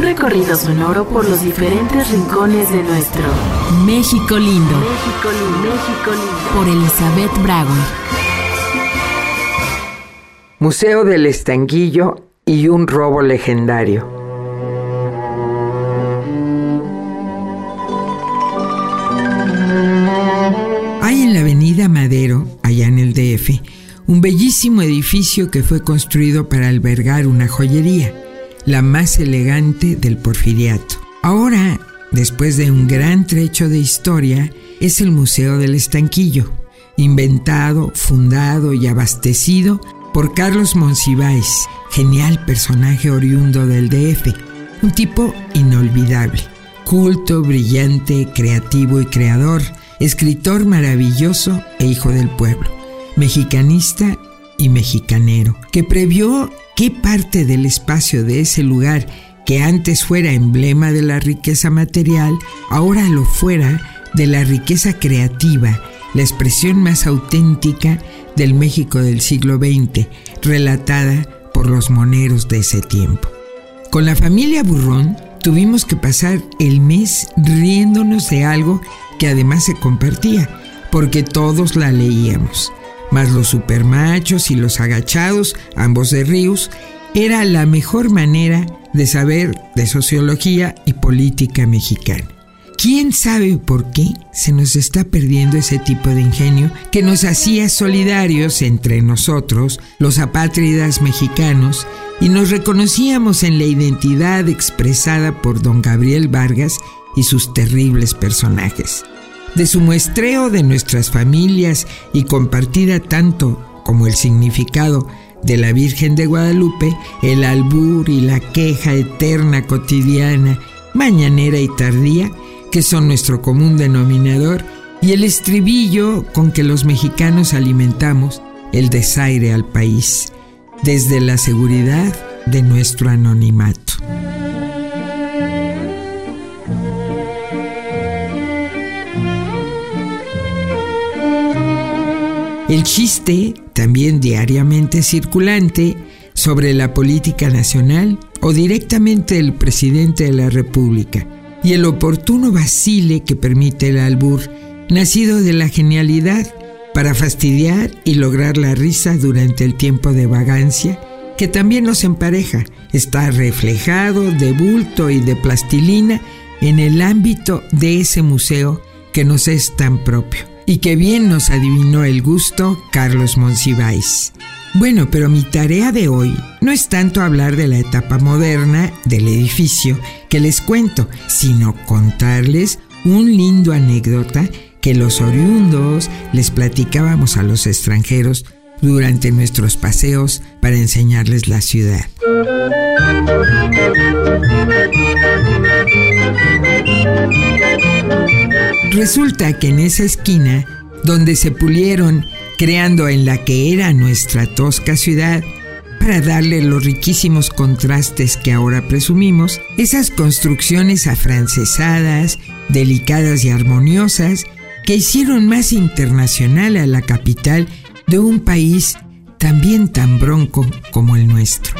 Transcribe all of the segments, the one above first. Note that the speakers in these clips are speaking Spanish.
recorrido sonoro por los diferentes rincones de nuestro México lindo. México lindo. México lindo. Por Elizabeth Brauer. Museo del Estanquillo y un robo legendario. Hay en la avenida Madero, allá en el DF, un bellísimo edificio que fue construido para albergar una joyería, la más elegante del Porfiriato. Ahora, después de un gran trecho de historia, es el Museo del Estanquillo, inventado, fundado y abastecido por Carlos Monsiváis, genial personaje oriundo del DF, un tipo inolvidable, culto, brillante, creativo y creador, escritor maravilloso e hijo del pueblo, mexicanista y mexicanero, que previó qué parte del espacio de ese lugar que antes fuera emblema de la riqueza material, ahora lo fuera de la riqueza creativa, la expresión más auténtica del México del siglo XX, relatada por los moneros de ese tiempo. Con la familia Burrón tuvimos que pasar el mes riéndonos de algo que además se compartía, porque todos la leíamos. Más los supermachos y los agachados, ambos de Ríos, era la mejor manera de saber de sociología y política mexicana. ¿Quién sabe por qué se nos está perdiendo ese tipo de ingenio que nos hacía solidarios entre nosotros, los apátridas mexicanos, y nos reconocíamos en la identidad expresada por don Gabriel Vargas y sus terribles personajes? De su muestreo de nuestras familias y compartida tanto como el significado de la Virgen de Guadalupe, el albur y la queja eterna, cotidiana, mañanera y tardía, que son nuestro común denominador, y el estribillo con que los mexicanos alimentamos el desaire al país, desde la seguridad de nuestro anonimato. El chiste, también diariamente circulante, sobre la política nacional o directamente del presidente de la República, y el oportuno vacile que permite el albur, nacido de la genialidad para fastidiar y lograr la risa durante el tiempo de vagancia, que también nos empareja, está reflejado de bulto y de plastilina en el ámbito de ese museo que nos es tan propio, y que bien nos adivinó el gusto Carlos Monsiváis. Bueno, pero mi tarea de hoy no es tanto hablar de la etapa moderna del edificio que les cuento, sino contarles un lindo anécdota que los oriundos les platicábamos a los extranjeros durante nuestros paseos para enseñarles la ciudad. Resulta que en esa esquina, donde se pulieron, creando en la que era nuestra tosca ciudad, para darle los riquísimos contrastes que ahora presumimos, esas construcciones afrancesadas, delicadas y armoniosas, que hicieron más internacional a la capital de un país también tan bronco como el nuestro.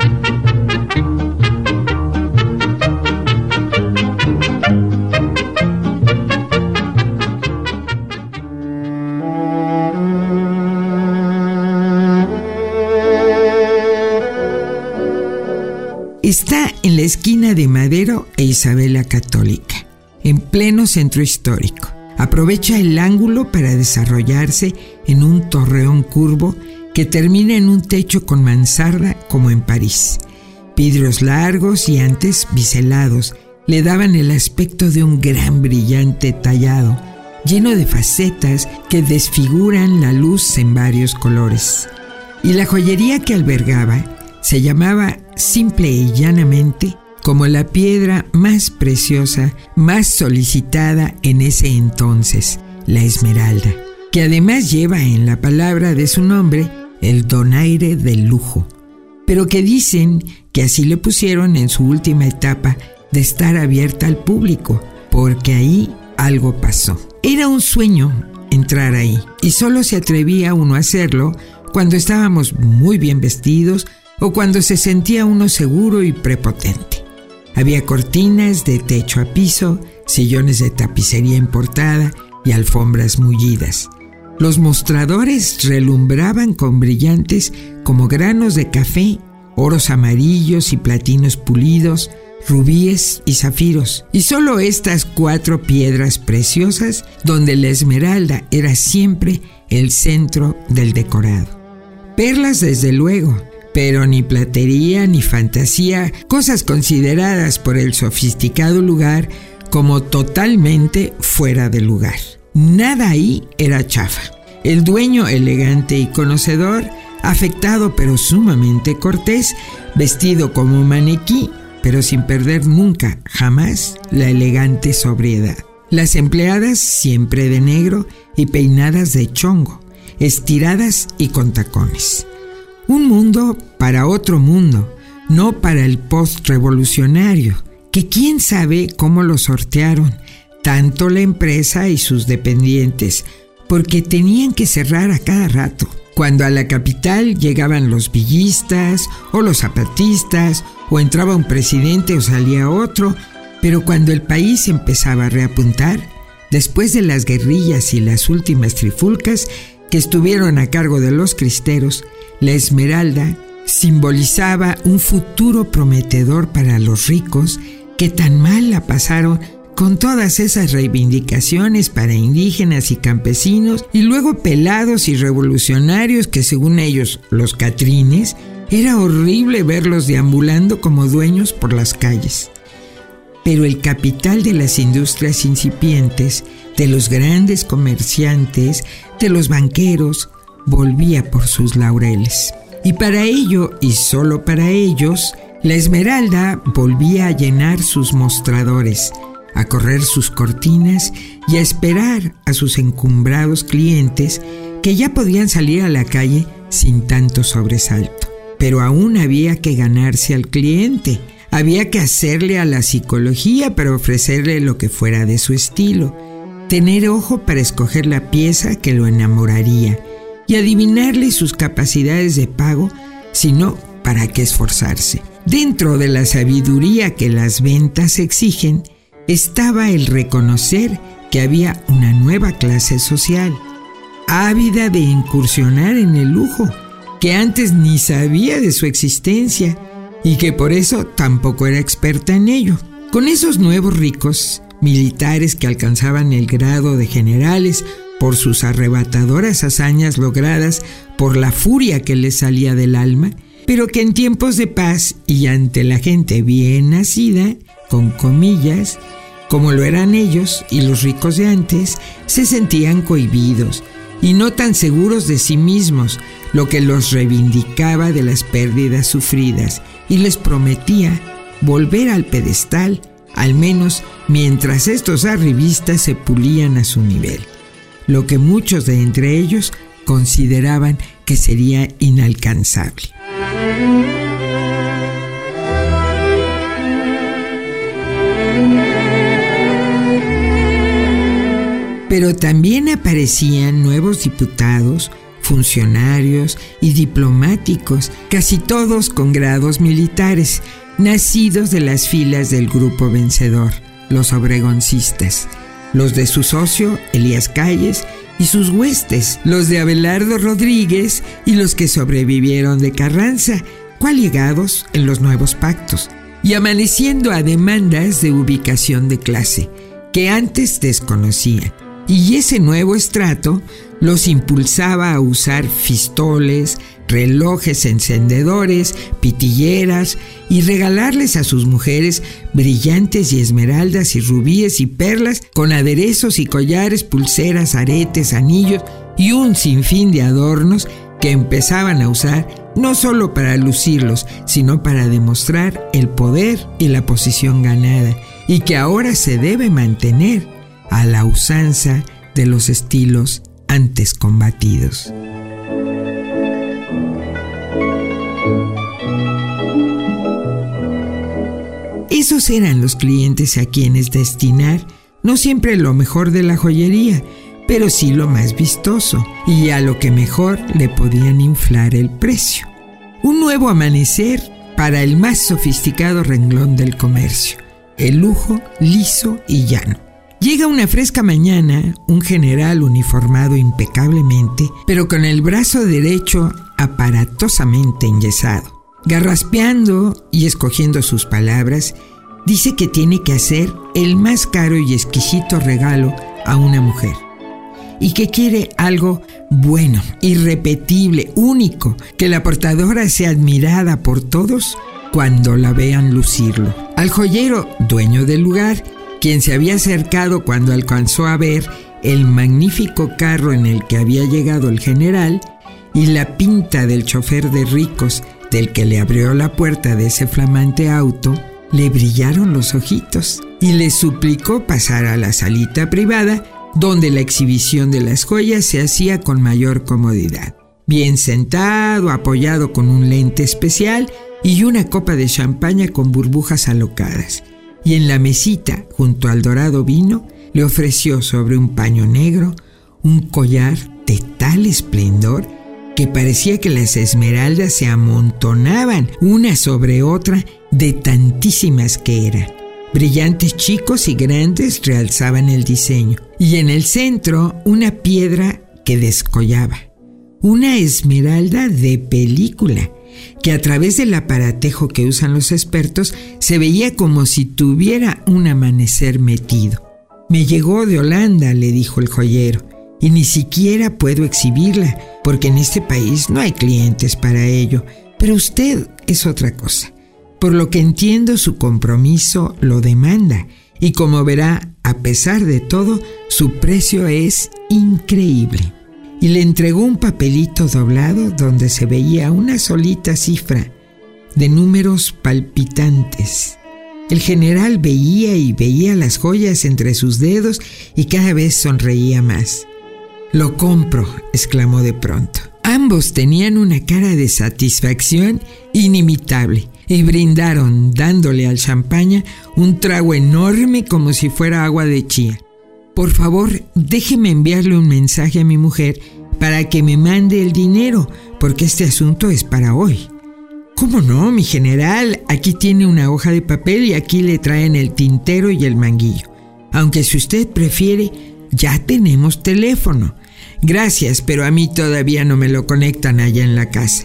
Está en la esquina de Madero e Isabel la Católica, en pleno centro histórico. Aprovecha el ángulo para desarrollarse en un torreón curvo que termina en un techo con mansarda como en París. Vidrios largos y antes biselados le daban el aspecto de un gran brillante tallado, lleno de facetas que desfiguran la luz en varios colores. Y la joyería que albergaba se llamaba simple y llanamente como la piedra más preciosa, más solicitada en ese entonces, la esmeralda, que además lleva en la palabra de su nombre el donaire del lujo, pero que dicen que así le pusieron en su última etapa de estar abierta al público, porque ahí algo pasó. Era un sueño entrar ahí, y solo se atrevía uno a hacerlo cuando estábamos muy bien vestidos o cuando se sentía uno seguro y prepotente. Había cortinas de techo a piso, sillones de tapicería importada y alfombras mullidas. Los mostradores relumbraban con brillantes como granos de café, oros amarillos y platinos pulidos, rubíes y zafiros, y solo estas 4 piedras preciosas donde la esmeralda era siempre el centro del decorado. Perlas desde luego, pero ni platería ni fantasía, cosas consideradas por el sofisticado lugar como totalmente fuera de lugar. Nada ahí era chafa. El dueño, elegante y conocedor, afectado pero sumamente cortés, vestido como un maniquí, pero sin perder nunca, jamás, la elegante sobriedad. Las empleadas siempre de negro y peinadas de chongo, estiradas y con tacones. Un mundo para otro mundo, no para el post-revolucionario, que quién sabe cómo lo sortearon, tanto la empresa y sus dependientes, porque tenían que cerrar a cada rato. Cuando a la capital llegaban los villistas o los zapatistas, o entraba un presidente o salía otro, pero cuando el país empezaba a reapuntar, después de las guerrillas y las últimas trifulcas que estuvieron a cargo de los cristeros, la esmeralda simbolizaba un futuro prometedor para los ricos que tan mal la pasaron con todas esas reivindicaciones para indígenas y campesinos, y luego pelados y revolucionarios que, según ellos, los catrines, era horrible verlos deambulando como dueños por las calles. Pero el capital de las industrias incipientes, de los grandes comerciantes, de los banqueros, volvía por sus laureles. Y para ello, y solo para ellos, la esmeralda volvía a llenar sus mostradores, a correr sus cortinas y a esperar a sus encumbrados clientes que ya podían salir a la calle sin tanto sobresalto. Pero aún había que ganarse al cliente, había que hacerle a la psicología para ofrecerle lo que fuera de su estilo, tener ojo para escoger la pieza que lo enamoraría y adivinarle sus capacidades de pago, si no, ¿para qué esforzarse? Dentro de la sabiduría que las ventas exigen, estaba el reconocer que había una nueva clase social, ávida de incursionar en el lujo, que antes ni sabía de su existencia y que por eso tampoco era experta en ello. Con esos nuevos ricos, militares que alcanzaban el grado de generales por sus arrebatadoras hazañas logradas por la furia que les salía del alma, pero que en tiempos de paz y ante la gente bien nacida, con comillas, como lo eran ellos y los ricos de antes, se sentían cohibidos y no tan seguros de sí mismos, lo que los reivindicaba de las pérdidas sufridas y les prometía volver al pedestal, al menos mientras estos arribistas se pulían a su nivel, lo que muchos de entre ellos consideraban que sería inalcanzable. Pero también aparecían nuevos diputados, funcionarios y diplomáticos, casi todos con grados militares, nacidos de las filas del grupo vencedor, los obregoncistas, los de su socio Elías Calles y sus huestes, los de Abelardo Rodríguez y los que sobrevivieron de Carranza, coaligados en los nuevos pactos, y amaneciendo a demandas de ubicación de clase, que antes desconocían. Y ese nuevo estrato los impulsaba a usar fistoles, relojes encendedores, pitilleras y regalarles a sus mujeres brillantes y esmeraldas y rubíes y perlas con aderezos y collares, pulseras, aretes, anillos y un sinfín de adornos que empezaban a usar no solo para lucirlos, sino para demostrar el poder y la posición ganada, y que ahora se debe mantener a la usanza de los estilos antes combatidos. Esos eran los clientes a quienes destinar no siempre lo mejor de la joyería, pero sí lo más vistoso y a lo que mejor le podían inflar el precio. Un nuevo amanecer para el más sofisticado renglón del comercio, el lujo liso y llano. Llega una fresca mañana un general uniformado impecablemente, pero con el brazo derecho aparatosamente enyesado. Garraspeando y escogiendo sus palabras, dice que tiene que hacer el más caro y exquisito regalo a una mujer, y que quiere algo bueno, irrepetible, único, que la portadora sea admirada por todos cuando la vean lucirlo. Al joyero, dueño del lugar, quien se había acercado cuando alcanzó a ver el magnífico carro en el que había llegado el general y la pinta del chofer de ricos del que le abrió la puerta de ese flamante auto, le brillaron los ojitos y le suplicó pasar a la salita privada donde la exhibición de las joyas se hacía con mayor comodidad. Bien sentado, apoyado con un lente especial y una copa de champaña con burbujas alocadas. Y en la mesita, junto al dorado vino, le ofreció sobre un paño negro un collar de tal esplendor que parecía que las esmeraldas se amontonaban una sobre otra de tantísimas que eran. Brillantes chicos y grandes realzaban el diseño, y en el centro una piedra que descollaba, una esmeralda de película, que a través del aparatejo que usan los expertos se veía como si tuviera un amanecer metido. «Me llegó de Holanda», le dijo el joyero, «y ni siquiera puedo exhibirla, porque en este país no hay clientes para ello, pero usted es otra cosa. Por lo que entiendo, su compromiso lo demanda, y como verá, a pesar de todo, su precio es increíble». Y le entregó un papelito doblado donde se veía una solita cifra de números palpitantes. El general veía y veía las joyas entre sus dedos y cada vez sonreía más. «Lo compro», exclamó de pronto. Ambos tenían una cara de satisfacción inimitable y brindaron, dándole al champaña un trago enorme como si fuera agua de chía. «Por favor, déjeme enviarle un mensaje a mi mujer para que me mande el dinero, porque este asunto es para hoy». «¿Cómo no, mi general? Aquí tiene una hoja de papel y aquí le traen el tintero y el manguillo. Aunque si usted prefiere, ya tenemos teléfono». «Gracias, pero a mí todavía no me lo conectan allá en la casa».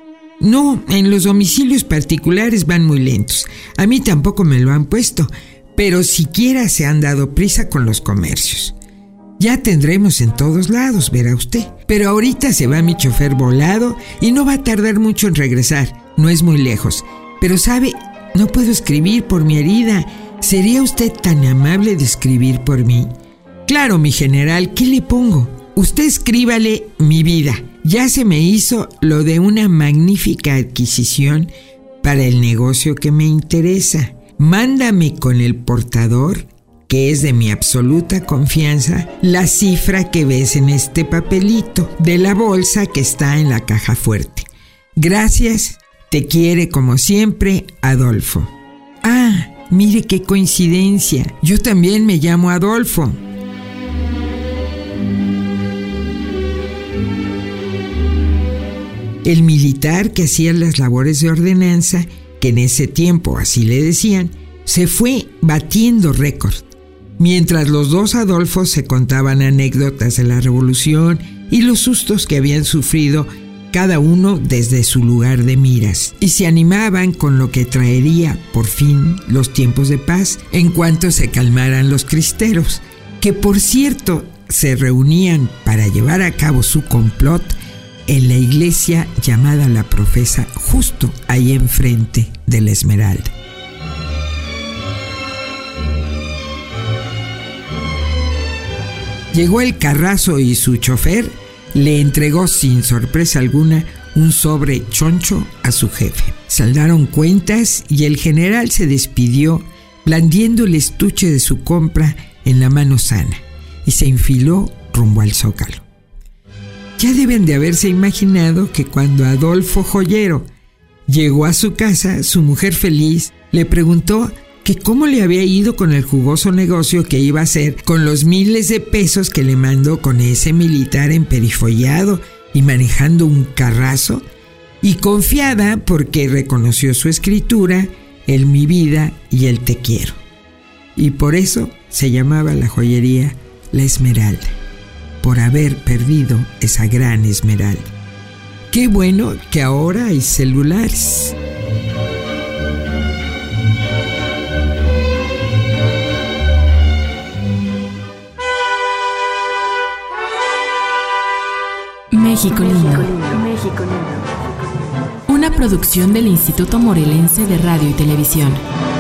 «No, en los domicilios particulares van muy lentos. A mí tampoco me lo han puesto, pero siquiera se han dado prisa con los comercios. Ya tendremos en todos lados, verá usted. Pero ahorita se va mi chofer volado y no va a tardar mucho en regresar. No es muy lejos. Pero sabe, no puedo escribir por mi herida. ¿Sería usted tan amable de escribir por mí?» «Claro, mi general, ¿qué le pongo?» «Usted escríbale mi vida. Ya se me hizo lo de una magnífica adquisición para el negocio que me interesa. Mándame con el portador, que es de mi absoluta confianza, la cifra que ves en este papelito de la bolsa que está en la caja fuerte. Gracias, te quiere como siempre, Adolfo». «Ah, mire qué coincidencia. Yo también me llamo Adolfo». El militar que hacía las labores de ordenanza, que en ese tiempo así le decían, se fue batiendo récord, mientras los dos Adolfos se contaban anécdotas de la revolución y los sustos que habían sufrido cada uno desde su lugar de miras, y se animaban con lo que traería por fin los tiempos de paz en cuanto se calmaran los cristeros, que por cierto se reunían para llevar a cabo su complot en la iglesia llamada La Profesa, justo ahí enfrente de la Esmeralda. Llegó el carrazo y su chofer le entregó sin sorpresa alguna un sobre choncho a su jefe. Saldaron cuentas y el general se despidió blandiendo el estuche de su compra en la mano sana y se enfiló rumbo al Zócalo. Ya deben de haberse imaginado que cuando Adolfo Joyero llegó a su casa, su mujer feliz le preguntó que cómo le había ido con el jugoso negocio que iba a hacer con los miles de pesos que le mandó con ese militar emperifollado y manejando un carrazo, y confiada porque reconoció su escritura, el Mi Vida y el Te Quiero. Y por eso se llamaba la joyería La Esmeralda, por haber perdido esa gran esmeralda. Qué bueno que ahora hay celulares. México lindo. Una producción del Instituto Morelense de Radio y Televisión.